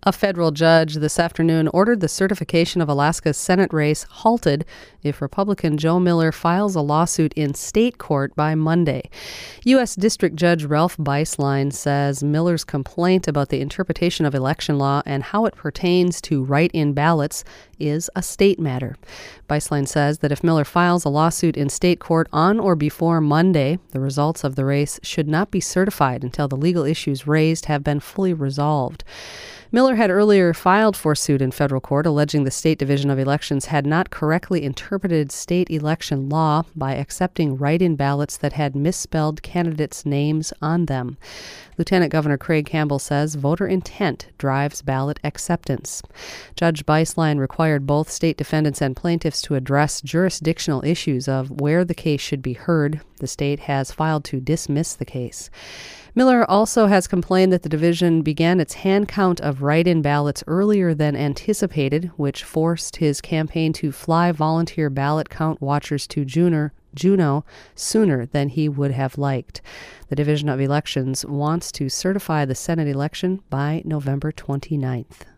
A federal judge this afternoon ordered the certification of Alaska's Senate race halted if Republican Joe Miller files a lawsuit in state court by Monday. U.S. District Judge Ralph Beislein says Miller's complaint about the interpretation of election law and how it pertains to write-in ballots is a state matter. Beislein says that if Miller files a lawsuit in state court on or before Monday, the results of the race should not be certified until the legal issues raised have been fully resolved. Miller had earlier filed for suit in federal court, alleging the State Division of Elections had not correctly interpreted state election law by accepting write-in ballots that had misspelled candidates' names on them. Lieutenant Governor Craig Campbell says voter intent drives ballot acceptance. Judge Beislein required both state defendants and plaintiffs to address jurisdictional issues of where the case should be heard. The state has filed to dismiss the case. Miller also has complained that the division began its hand count of write-in ballots earlier than anticipated, which forced his campaign to fly volunteer ballot count watchers to Juneau sooner than he would have liked. The Division of Elections wants to certify the Senate election by November 29th.